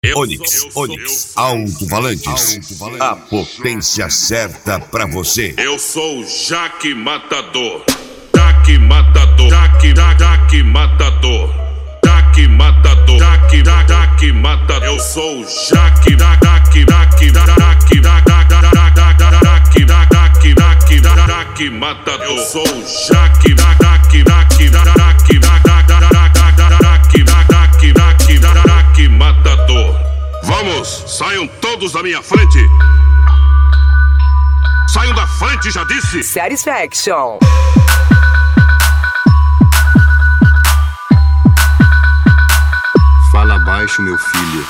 Onix Alto-Falantes, a potência certa pra você. Eu sou o Jaque Matador, Jaque Matador, Jaque Matador, Jaque Matador, Jaque Matador. Eu sou o Jaque Matador. Eu sou o Jaque Matador. Vamos, saiam todos da minha frente. Saiam da frente, já disse. Satisfaction. Fala baixo, meu filho.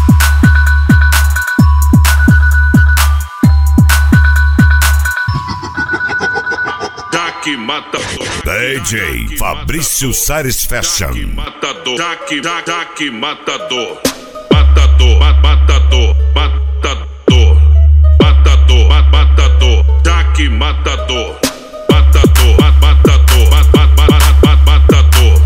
Jaque Matador. DJ Fabrício Satisfaction. Jaque Matador. Jaque Matador. Matador, matador, matador, matador, matador, Jaque Matador, matador, matador, matador, matador,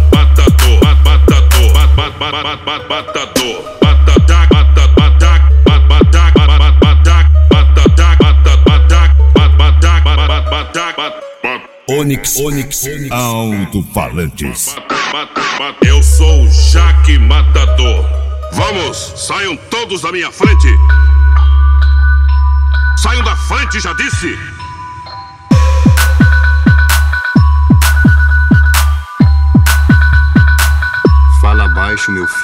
Onix Alto-Falantes. Eu sou o Jaque Matador. Vamos, saiam todos da minha frente. Saiam da frente, já disse. Fala baixo, meu filho.